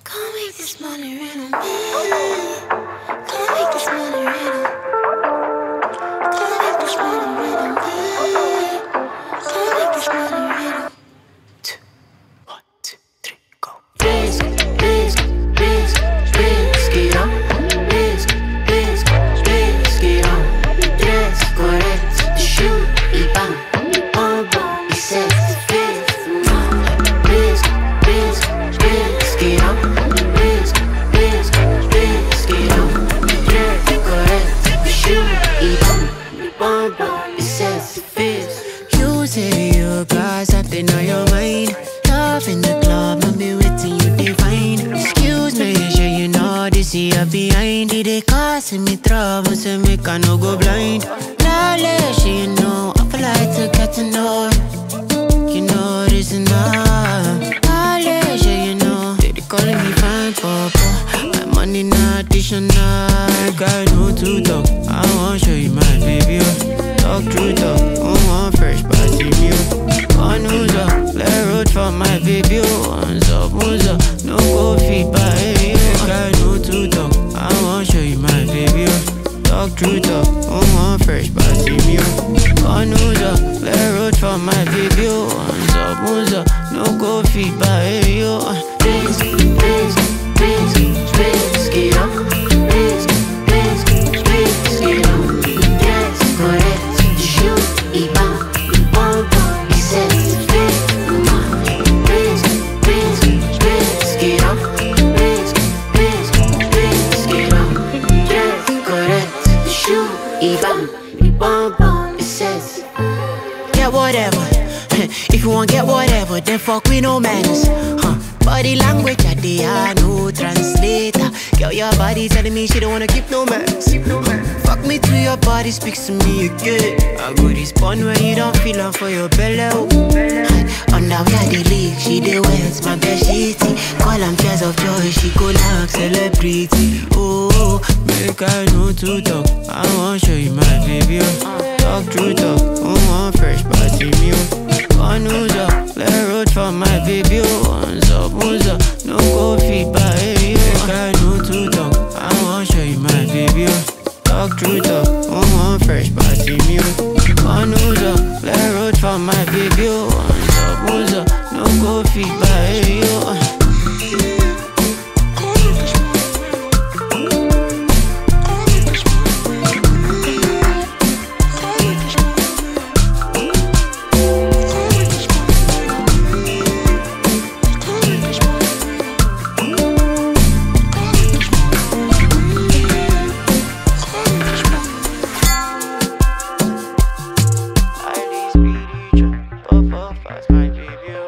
Come make this money rain on me. Come make this money rain on me. Come make this money rain on me. Come make this money rain on me. 1, 2, 3, go. Risk, risk, risk, risk it up. Risk, risk, risk it up. Dress correct, the shoe, y bang, bombo, y set the fit. Risk, risk, risk it up. Risk, risk, risk it up. Dress correct, the shoe, y bang, bombo, y set the fit. You say you got something on your mind. Love in the club, I'll be waiting you divine. Excuse me, sure you know this year behind it. They causing me trouble, so make I no go blind. Knowledge, you know, I feel like to get to know. You know this enough. Knowledge, you know, they calling me fine, papa. My money not additional. I know to talk, I wanna show you my baby. Talk true talk, I want fresh party meal. One who's up, let road for my baby. One's up, no go feed by you. I know to talk, I wanna show you my baby. Talk true talk, I want fresh party meal. One who's up, let road for my baby. One's up, no go feed by you. Risk, risk, risk, risk it up. Risk, risk, risk it up. Yes, correct, the shoe, Iban, Ibombo, he says fit. Risk, risk, risk it up. Risk, risk, risk it up. Yes, correct, the shoe, Iban, Ibombo, he says. Get whatever. If you want get whatever, then fuck with no manners. Body language at the no translator. Girl, your body telling me she don't wanna keep no manners. Fuck me till your body speaks to me again. I go respond when you don't feel up for your belly. Under where the leak, she the wet, my best shitty. Call them tears of joy, she go like celebrity. Oh, make I know to talk, I wanna show you my baby. Talk true talk, I want fresh party meal. One who's up, let road for my baby. One's up, no go feed by you. Make I know to talk, I wanna show you my baby. Talk true talk, I want fresh party meal. One who's up, let road for my baby. One's up, no go feed by you. Pop, pop, fast, my baby.